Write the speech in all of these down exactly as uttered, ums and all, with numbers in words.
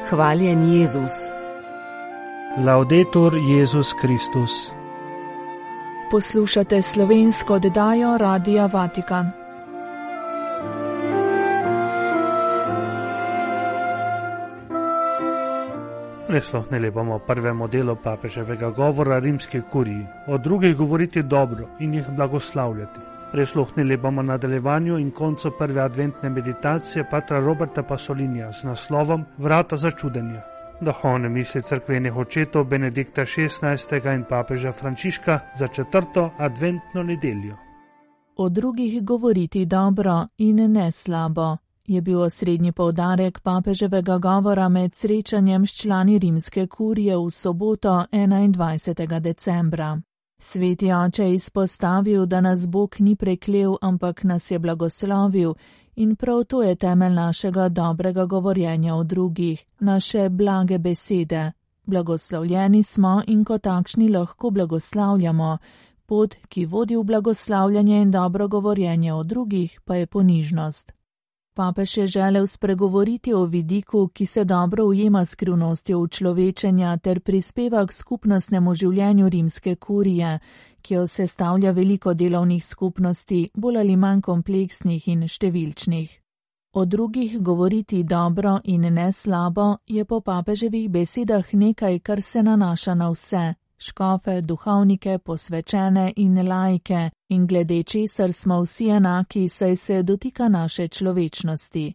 Hvaljen Jezus. Laudetur Jezus Kristus. Poslušate slovensko oddajo Radia Vatikan. Prisluhnili bomo prvemu delu papeževega govora rimski kuriji, o drugih govoriti dobro in jih blagoslavljati. Prisluhnili bomo nadaljevanju in koncu prve adventne meditacije patra Roberta Pasolinija z naslovom Vrata začudenja. Duhovne misli cerkvenih očetov Benedikta šestnajstega in papeža Frančiška za četrto adventno nedeljo. O drugih govoriti dobro in ne slabo je bil osrednji poudarek papeževega govora med srečanjem s člani rimske kurije v soboto enaindvajsetega decembra. Sveti oče je izpostavil, da nas Bog ni preklel, ampak nas je blagoslovil, in prav to je temelj našega dobrega govorjenja o drugih, naše blage besede. Blagoslovljeni smo in kot takšni lahko blagoslavljamo. Pot, ki vodi v blagoslavljanje in dobro govorjenje o drugih, pa je ponižnost. Papež je želel spregovoriti o vidiku, ki se dobro ujema skrivnostjo učlovečenja ter prispeva k skupnostnemu življenju rimske kurije, ki jo sestavlja veliko delovnih skupnosti, bolj ali manj kompleksnih in številčnih. O drugih govoriti dobro in ne slabo je po papeževih besedah nekaj, kar se nanaša na vse, škofe, duhovnike, posvečene in laike, in glede česar smo vsi enaki, saj se dotika naše človečnosti.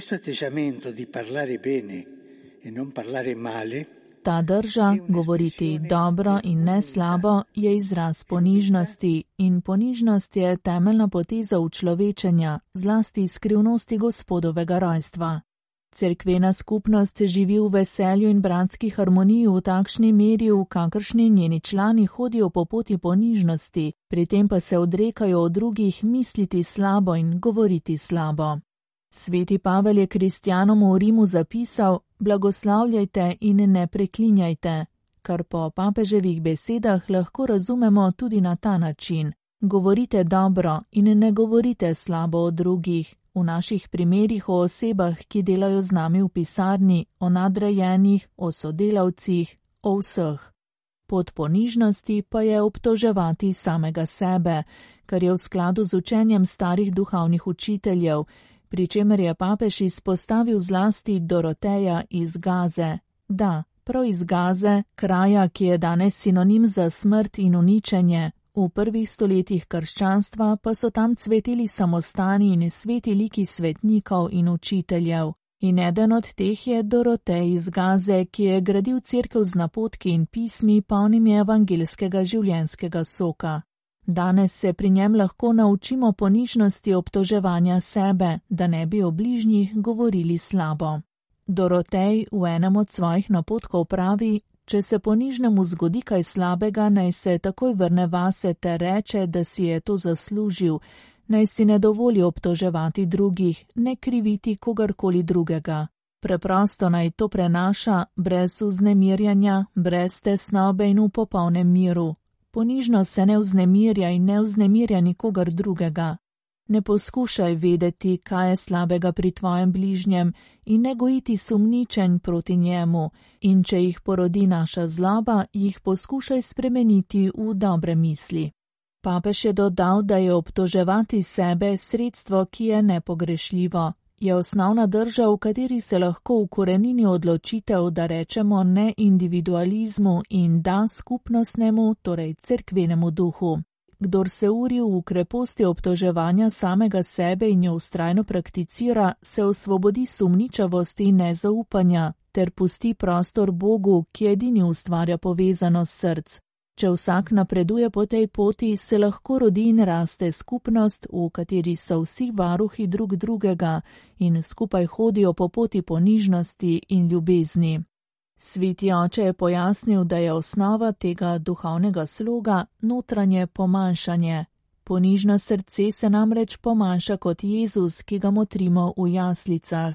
Ta drža, govoriti dobro in ne slabo, je izraz ponižnosti, in ponižnost je temeljna poteza učlovečenja, zlasti skrivnosti Gospodovega rojstva. Cerkvena skupnost živi v veselju in bratski harmoniji v takšni meri, v kakršni njeni člani hodijo po poti ponižnosti, pri tem pa se odrekajo od drugih misliti slabo in govoriti slabo. Sveti Pavel je kristjanom v Rimu zapisal: blagoslavljajte in ne preklinjajte, kar po papeževih besedah lahko razumemo tudi na ta način. Govorite dobro in ne govorite slabo o drugih. V naših primerih o osebah, ki delajo z nami v pisarni, o nadrejenih, o sodelavcih, o vseh. Pot ponižnosti pa je obtoževati samega sebe, kar je v skladu z učenjem starih duhovnih učiteljev, pri čemer je papež izpostavil zlasti Doroteja iz Gaze. Da, prav iz Gaze, kraja, ki je danes sinonim za smrt in uničenje. V prvih stoletjih krščanstva pa so tam cveteli samostani in sveti liki svetnikov in učiteljev. In eden od teh je Dorotej iz Gaze, ki je gradil cerkev z napotki in pismi, polnimi evangelskega življenjskega soka. Danes se pri njem lahko naučimo ponižnosti obtoževanja sebe, da ne bi o bližnjih govorili slabo. Dorotej v enem od svojih napotkov pravi: če se ponižnemu zgodi kaj slabega, naj se takoj vrne vase ter reče, da si je to zaslužil, naj si ne dovoli obtoževati drugih, ne kriviti kogarkoli drugega. Preprosto naj to prenaša, brez vznemirjanja, brez tesnobe in v popolnem miru. Ponižnost se ne vznemirja in ne vznemirja nikogar drugega. Ne poskušaj vedeti, kaj je slabega pri tvojem bližnjem, in ne gojiti sumničenj proti njemu, in če jih porodi naša zloba, jih poskušaj spremeniti v dobre misli. Papež je dodal, da je obtoževati sebe sredstvo, ki je nepogrešljivo. Je osnovna drža, v kateri se lahko ukorenini odločitev, da rečemo ne individualizmu in da skupnostnemu, torej cerkvenemu duhu. Kdor se uri v kreposti obtoževanja samega sebe in jo vztrajno prakticira, se osvobodi sumničavosti in nezaupanja ter pusti prostor Bogu, ki edini ustvarja povezanost src. Če vsak napreduje po tej poti, se lahko rodi in raste skupnost, v kateri so vsi varuhi drug drugega in skupaj hodijo po poti ponižnosti in ljubezni. Sveti oče je pojasnil, da je osnova tega duhovnega sloga notranje pomanjšanje. Ponižno srce se namreč pomanjša kot Jezus, ki ga motrimo v jaslicah.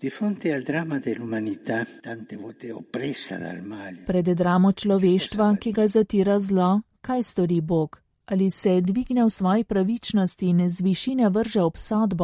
Pred dramo človeštva, ki ga zatira zlo, kaj stori Bog? Ali se dvigne v svoji pravičnosti in z višine vrže obsodbo?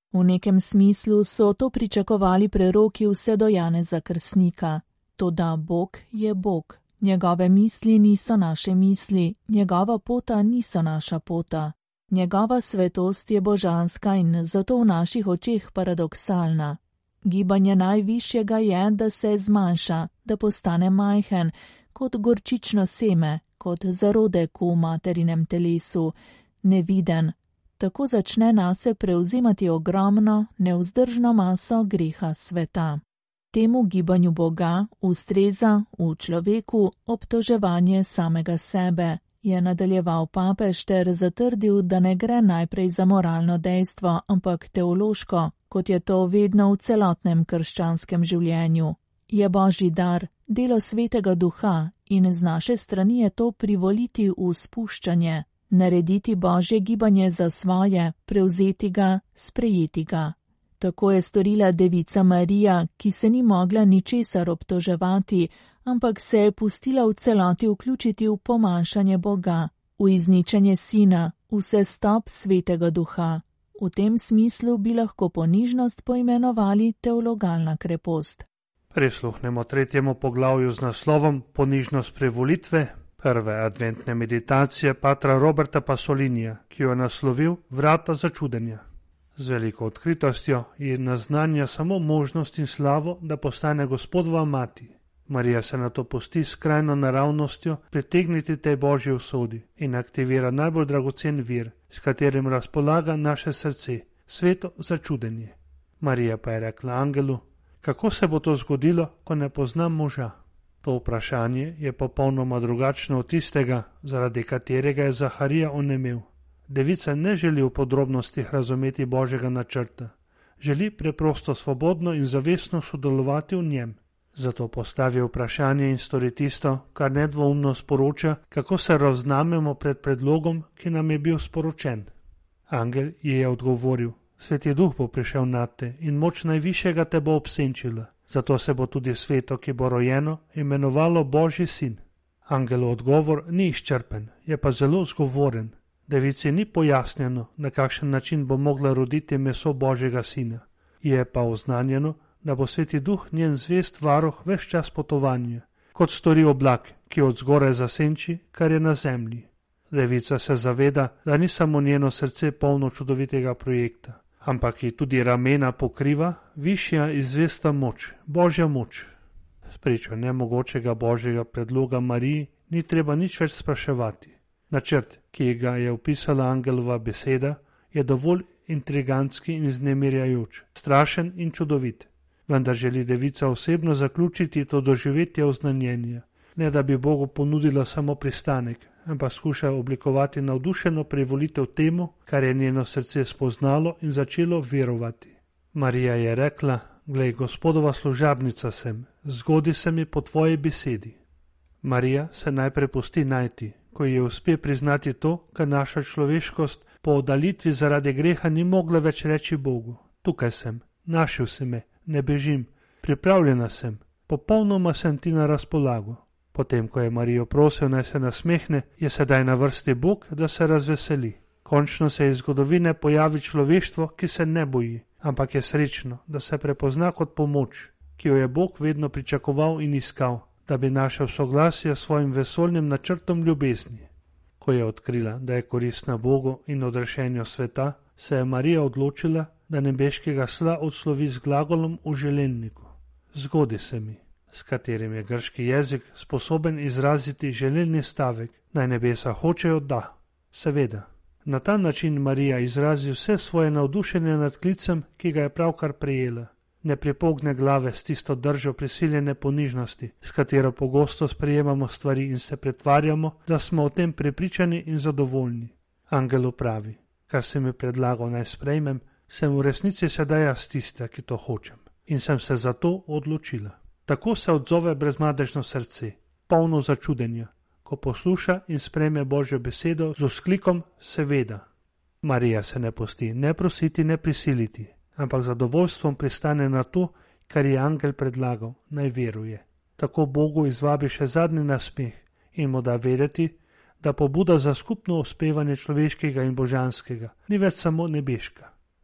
V nekem smislu so to pričakovali preroki vse do Janeza Krstnika. Toda Bog je Bog. Njegove misli niso naše misli, njegova pota niso naša pota. Njegova svetost je božanska in zato v naših očeh paradoksalna. Gibanje najvišjega je, da se zmanjša, da postane majhen, kot gorčično seme, kot zarodek v materinem telesu, neviden. Tako začne nase prevzemati ogromno, nevzdržno maso greha sveta. Temu gibanju Boga ustreza v človeku obtoževanje samega sebe, je nadaljeval papež ter zatrdil, da ne gre najprej za moralno dejstvo, ampak teološko, kot je to vedno v celotnem krščanskem življenju. Je božji dar, delo svetega duha in z naše strani je to privoliti v spuščanje, narediti božje gibanje za svoje, prevzeti ga, sprejeti ga. Tako je storila devica Marija, ki se ni mogla ničesar obtoževati, ampak se je pustila v celoti vključiti v pomanjšanje Boga, v izničenje Sina, v sestop svetega duha. V tem smislu bi lahko ponižnost poimenovali teologalna krepost. Prisluhnemo tretjemu poglavju z naslovom Ponižnost privolitve, prve adventne meditacije patra Roberta Pasolinija, ki jo je naslovil Vrata začudenja. Z veliko odkritostjo je naznanja samo možnost in slavo, da postane Gospodova mati. Marija se na to pusti s skrajno naravnostjo pritegniti tej božji usodi in aktivira najbolj dragocen vir, s katerim razpolaga naše srce, sveto začudenje. Marija pa je rekla angelu: kako se bo to zgodilo, ko ne poznam moža? To vprašanje je popolnoma drugačno od tistega, zaradi katerega je Zaharija onemel. Devica ne želi v podrobnostih razumeti božjega načrta, želi preprosto svobodno in zavestno sodelovati v njem. Zato postavi vprašanje in stori tisto, kar nedvoumno sporoča, kako se raznamemo pred predlogom, ki nam je bil sporočen. Angel ji je odgovoril: Sveti duh bo prišel nad te in moč najvišjega te bo obsenčila, zato se bo tudi sveto, ki bo rojeno, imenovalo Božji sin. Angelov odgovor ni izčrpen, je pa zelo zgovoren. Devici ni pojasnjeno, na kakšen način bo mogla roditi meso Božjega sina. Je pa oznanjeno, da bo Sveti duh njen zvest varuh ves čas potovanja, kot stori oblak, ki od zgoraj zasenči, kar je na zemlji. Devica se zaveda, da ni samo njeno srce polno čudovitega projekta, ampak ji tudi ramena pokriva višja izvesta moč, Božja moč. Spričo nemogočega Božjega predloga Mariji ni treba nič več spraševati. Načrt, ki ga je opisala angelova beseda, je dovolj intrigantski in vznemirjajoč, strašen in čudovit. Vendar želi devica osebno zaključiti to doživetje oznanjenja, ne da bi Bogu ponudila samo pristanek, ampak skuša oblikovati navdušeno privolitev temu, kar je njeno srce spoznalo in začelo verovati. Marija je rekla: Glej, Gospodova služabnica sem, zgodi se mi po tvoji besedi. Marija se najprej pusti najti, ko ji uspe priznati to, kar naša človeškost po oddalitvi zaradi greha ni mogla več reči Bogu. Tukaj sem, našel si me, ne bežim, pripravljena sem, popolnoma sem ti na razpolago. Potem, ko je Marijo prosil, naj se nasmehne, je sedaj na vrsti Bog, da se razveseli. Končno se iz zgodovine pojavi človeštvo, ki se ne boji, ampak je srečno, da se prepozna kot pomoč, ki jo je Bog vedno pričakoval in iskal, da bi našel soglasje s svojim vesoljnim načrtom ljubezni. Ko je odkrila, da je koristna Bogu in odrešenju sveta, se je Marija odločila, da nebeškega sla odslovi z glagolom v želelniku. Zgodi se mi, s katerim je grški jezik sposoben izraziti želelni stavek, naj nebesa hočejo da. Seveda, na ta način Marija izrazi vse svoje navdušenje nad klicem, ki ga je pravkar prejela. Ne pripogne glave s tisto držo prisiljene ponižnosti, s katero pogosto sprejemamo stvari in se pretvarjamo, da smo o tem prepričani in zadovoljni. Angelu pravi: kar si mi predlagal naj sprejmem, sem v resnici sedaj jaz tista, ki to hočem, in sem se za to odločila. Tako se odzove brezmadežno srce, polno začudenja, ko posluša in sprejme Božjo besedo z vzklikom seveda. Marija se ne pusti ne prositi, ne prisiliti, ampak zadovoljstvom pristane na to, kar je angel predlagal, naj veruje. Tako Bogu izvabi še zadnji nasmeh in mu da vedeti, da pobuda za skupno uspevanje človeškega in božanskega ni več samo nebeška.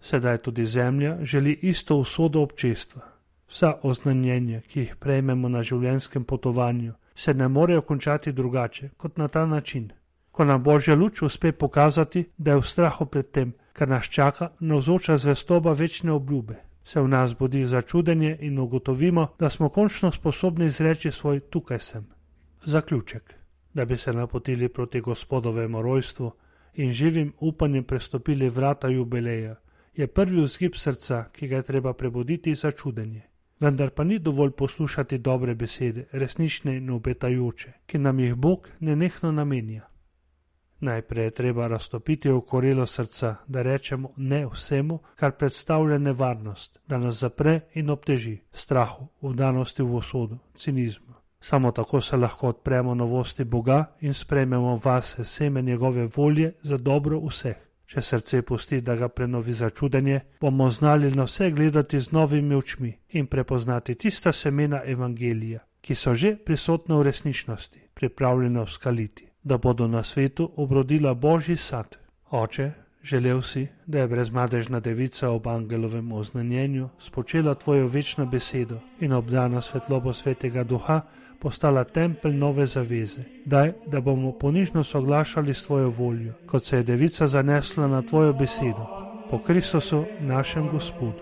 Sedaj tudi zemlja želi isto usodo občestva. Vsa oznanjenja, ki jih prejmemo na življenjskem potovanju, se ne morejo končati drugače kot na ta način. Ko nam Božja luč uspe pokazati, da je v strahu pred tem, kar nas čaka, navzoča zvestoba večne obljube, se v nas budi začudenje in ugotovimo, da smo končno sposobni izreči svoj tukaj sem. Zaključek. Da bi se napotili proti Gospodovemu rojstvu in živim upanjem prestopili vrata jubileja, je prvi vzgib srca, ki ga je treba prebuditi, začudenje. Vendar pa ni dovolj poslušati dobre besede, resnične in obetajoče, ki nam jih Bog nenehno namenja. Najprej je treba raztopiti okorelo srca, da rečemo ne vsemu, kar predstavlja nevarnost, da nas zapre in obteži, strahu, vdanosti v usodo, cinizmu. Samo tako se lahko odpremo novosti Boga in sprejmemo vase seme njegove volje za dobro vseh. Če srce pusti, da ga prenovi začudenje, bomo znali na vse gledati z novimi očmi in prepoznati tista semena evangelija, ki so že prisotna v resničnosti, pripravljena vzkaliti, da bodo na svetu obrodila Božji sad. Oče, želel si, da je brezmadežna devica ob angelovem oznanjenju spočela tvojo večno besedo in obdana svetlobo svetega duha postala tempelj nove zaveze. Daj, da bomo ponižno soglašali s tvojo voljo, kot se je devica zanesla na tvojo besedo, po Kristusu našem Gospodu.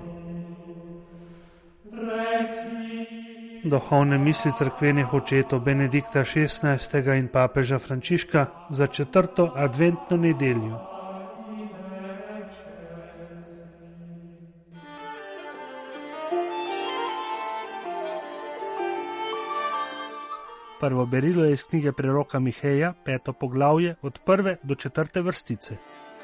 Duhovne misli cerkvenih očetov Benedikta šestnajstega in papeža Frančiška za četrto adventno nedeljo. Prvo berilo je iz knjige preroka Miheja, peto poglavje, od prve do četrte vrstice.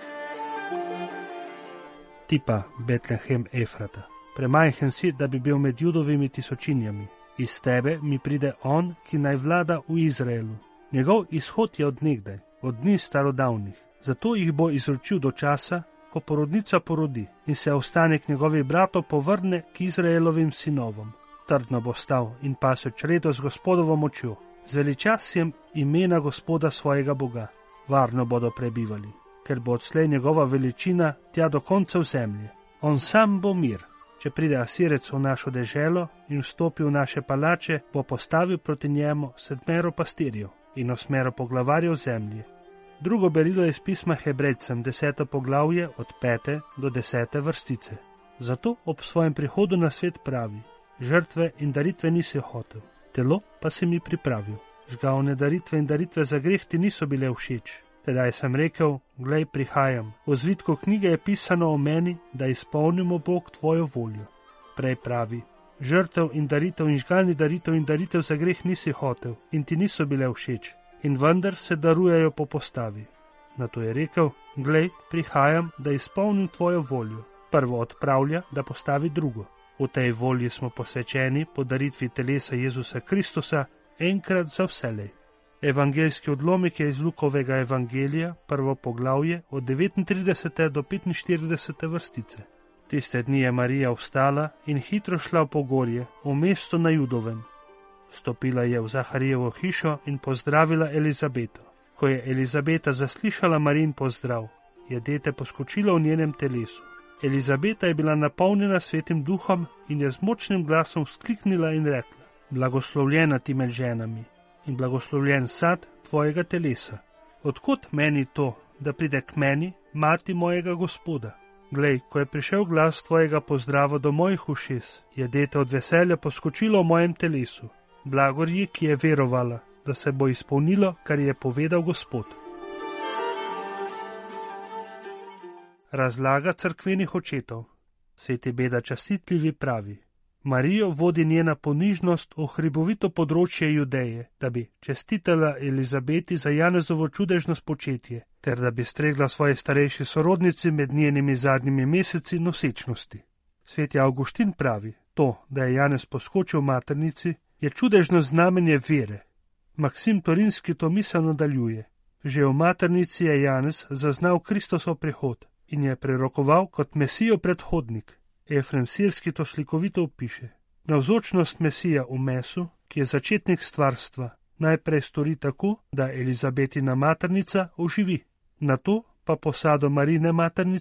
Ti pa, Betlehem Efrata, premajhen si, da bi bil med Judovimi tisočinjami. Iz tebe mi pride on, ki naj vlada v Izraelu. Njegov izhod je od nekdaj, od dni starodavnih. Zato jih bo izročil do časa, ko porodnica porodi in se ostanek njegovih bratov povrne k Izraelovim sinovom. Trdno bo stal in pasel čredo z Gospodovo močjo. Z veličastjem imena Gospoda svojega Boga. Varno bodo prebivali, ker bo odslej njegova veličina tja do koncev zemlje. On sam bo mir. Če pride Asirec v našo deželo in vstopi v naše palače, bo postavil proti njemu sedmero pastirjev in osmero poglavarjev zemlje. Drugo berilo je iz pisma Hebrejcem, deseto poglavje od pete do desete vrstice. Zato ob svojem prihodu na svet pravi: žrtve in daritve nisi hotel, telo pa si mi pripravil. Žgavne daritve in daritve za greh ti niso bile všeč. Tedaj sem rekel: glej, prihajam. V zvitku knjige je pisano o meni, da izpolnimo Bog tvojo voljo. Prej pravi: žrtev in daritev in žgalni daritev in daritev za greh nisi hotel in ti niso bile všeč, in vendar se darujejo po postavi. Nato je rekel: glej, prihajam, da izpolnim tvojo voljo. Prvo odpravlja, da postavi drugo. V tej volji smo posvečeni po daritvi telesa Jezusa Kristusa enkrat za vselej. Evangeljski odlomek je iz Lukovega evangelija, prvo poglavje, od devetintridesete do petinštiridesete vrstice. Tiste dni je Marija vstala in hitro šla v pogorje, v mesto na Judovem. Stopila je v Zaharijevo hišo in pozdravila Elizabeto. Ko je Elizabeta zaslišala Marijin pozdrav, je dete poskočilo v njenem telesu. Elizabeta je bila napolnjena svetim duhom in je z močnim glasom vzkliknila in rekla: blagoslovljena ti med ženami in blagoslovljen sad tvojega telesa. Odkot meni to, da pride k meni mati mojega Gospoda? Glej, ko je prišel glas tvojega pozdrava do mojih ušes, je dete od veselja poskočilo v mojem telesu. Blagor ji, ki je verovala, da se bo izpolnilo, kar je povedal Gospod. Razlaga cerkvenih očetov. Sveti Beda Častitljivi pravi: Marijo vodi njena ponižnost v hribovito področje Judeje, da bi čestitala Elizabeti za Janezovo čudežno spočetje, ter da bi stregla svoje starejši sorodnici med njenimi zadnjimi meseci nosečnosti. Sveti Avguštin pravi: to, da je Janez poskočil v maternici, je čudežno znamenje vere. Maksim Torinski to misel nadaljuje: že v maternici je Janez zaznal Kristosov prihod in je prerokoval kot Mesijo predhodnik. Efrem Sirski to slikovito opiše: navzočnost Mesija v mesu, ki je začetnik stvarstva, najprej stori tako, da Elizabetina maternica oživi, nato pa posado Marijine maternice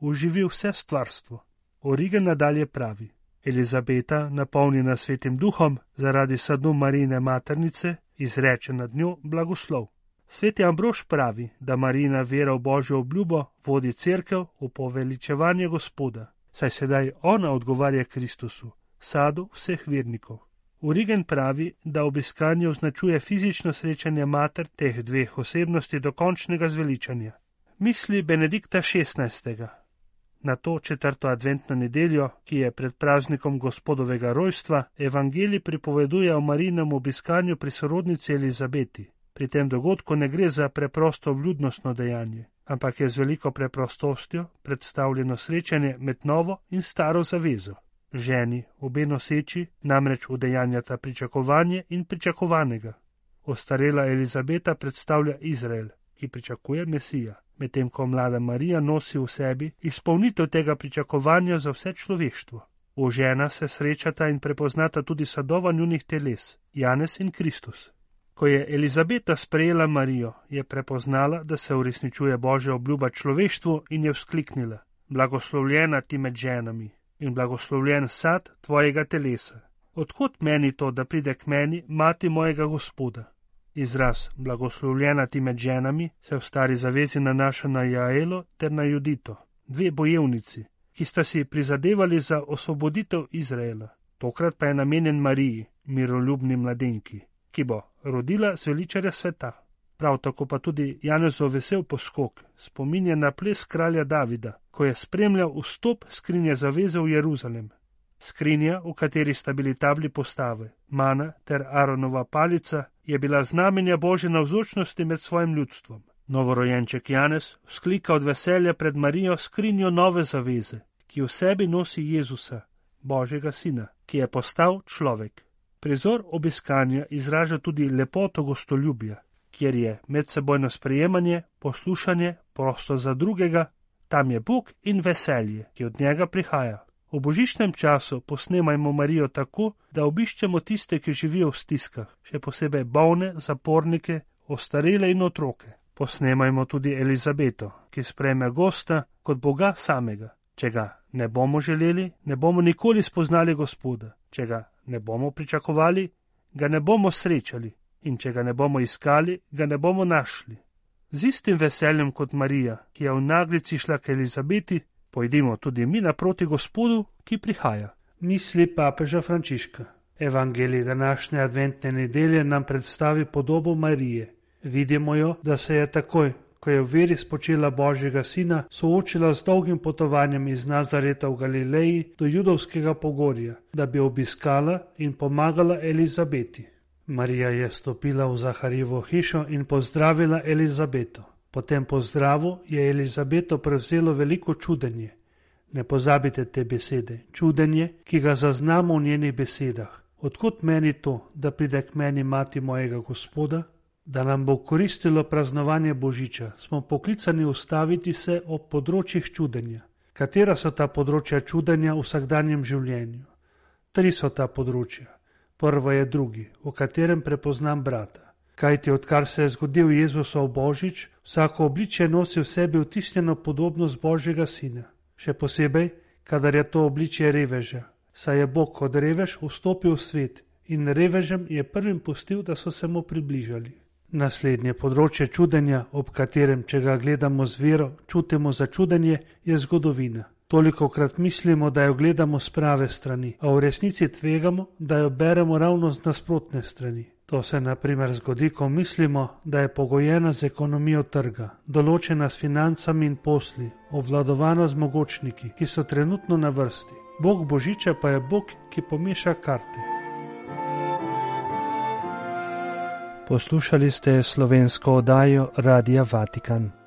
uživi vse stvarstvo. Origen nadalje pravi: Elizabeta, napolnjena svetim duhom, zaradi sadu Marijine maternice, izreče nad njo blagoslov. Sveti Ambrož pravi, da Marijina vera v Božjo obljubo vodi cerkev v poveličevanje Gospoda, saj sedaj ona odgovarja Kristusu, sadu vseh vernikov. Origen pravi, da obiskanje označuje fizično srečanje mater teh dveh osebnosti do končnega zveličanja. Misli Benedikta šestnajstega. Na to četrto adventno nedeljo, ki je pred praznikom Gospodovega rojstva, evangelij pripoveduje o Marijinem obiskanju pri sorodnici Elizabeti. Pri tem dogodku ne gre za preprosto vljudnostno dejanje, ampak je z veliko preprostostjo predstavljeno srečanje med novo in staro zavezo. Ženi, obe noseči, namreč udejanjata pričakovanje in pričakovanega. Ostarela Elizabeta predstavlja Izrael, ki pričakuje Mesija, medtem ko mlada Marija nosi v sebi izpolnitev tega pričakovanja za vse človeštvo. V žena se srečata in prepoznata tudi sadova njunih teles, Janez in Kristus. Ko je Elizabeta sprejela Marijo, je prepoznala, da se uresničuje Božja obljuba človeštvu in je vzkliknila: Blagoslovljena ti med ženami in blagoslovljen sad tvojega telesa. Odkot meni to, da pride k meni mati mojega Gospoda? Izraz blagoslovljena ti med ženami se v stari zavezi nanaša na Jaelo ter na Judito, dve bojevnici, ki sta si prizadevali za osvoboditev Izraela. Tokrat pa je namenjen Mariji, miroljubni mladenki, ki bo rodila zveličarja sveta. Prav tako pa tudi Janezov vesel poskok spominja na ples kralja Davida, ko je spremljal vstop skrinje zaveze v Jeruzalem. Skrinja, v kateri sta bili tabli postave, mana ter Aronova palica, je bila znamenja Božje navzočnosti med svojim ljudstvom. Novorojenček Janez vzklika od veselja pred Marijo skrinjo nove zaveze, ki v sebi nosi Jezusa, Božjega sina, ki je postal človek. Prizor obiskanja izraža tudi lepoto gostoljubja, kjer je medsebojno sprejemanje, poslušanje, prosto za drugega, tam je Bog in veselje, ki od njega prihaja. V božičnem času posnemajmo Marijo tako, da obiščemo tiste, ki živijo v stiskah, še posebej bolne, zapornike, ostarele in otroke. Posnemajmo tudi Elizabeto, ki sprejme gosta kot Boga samega. Če ga ne bomo želeli, ne bomo nikoli spoznali Gospoda. Če ga ne bomo pričakovali, ga ne bomo srečali. In če ga ne bomo iskali, ga ne bomo našli. Z istim veseljem kot Marija, ki je v naglici šla k Elizabeti, pojdimo tudi mi naproti Gospodu, ki prihaja. Misli papeža Frančiška. Evangelij današnje adventne nedelje nam predstavi podobo Marije. Vidimo jo, da se je takoj, ko je v veri spočela Božjega sina, soočila z dolgim potovanjem iz Nazareta v Galileji do Judovskega pogorja, da bi obiskala in pomagala Elizabeti. Marija je stopila v Zaharijevo hišo in pozdravila Elizabeto. Po tem pozdravu je Elizabeto prevzelo veliko čudenje. Ne pozabite te besede, čudenje, ki ga zaznamo v njenih besedah. Odkot meni to, da pride k meni mati mojega Gospoda? Da nam bo koristilo praznovanje Božiča, smo poklicani ustaviti se ob področjih čudenja. Katera so ta področja čudenja v vsakdanjem življenju? Tri so ta področja. Prvo je drugi, v katerem prepoznam brata. Kajti odkar se je zgodil Jezusov Božič, vsako obličje nosi v sebi vtisnjeno podobnost Božjega sina. Še posebej, kadar je to obličje reveža. Saj je Bog kot revež vstopil v svet in revežem je prvim pustil, da so se mu približali. Naslednje področje čudenja, ob katerem, če ga gledamo z vero, čutimo začudenje, je zgodovina. Tolikokrat mislimo, da jo gledamo z prave strani, a v resnici tvegamo, da jo beremo ravno z nasprotne strani. To se na primer zgodi, ko mislimo, da je pogojena z ekonomijo trga, določena s financami in posli, obvladovana z mogočniki, ki so trenutno na vrsti. Bog Božiča pa je Bog, ki pomeša karte. Poslušali ste slovensko oddajo Radia Vatikan.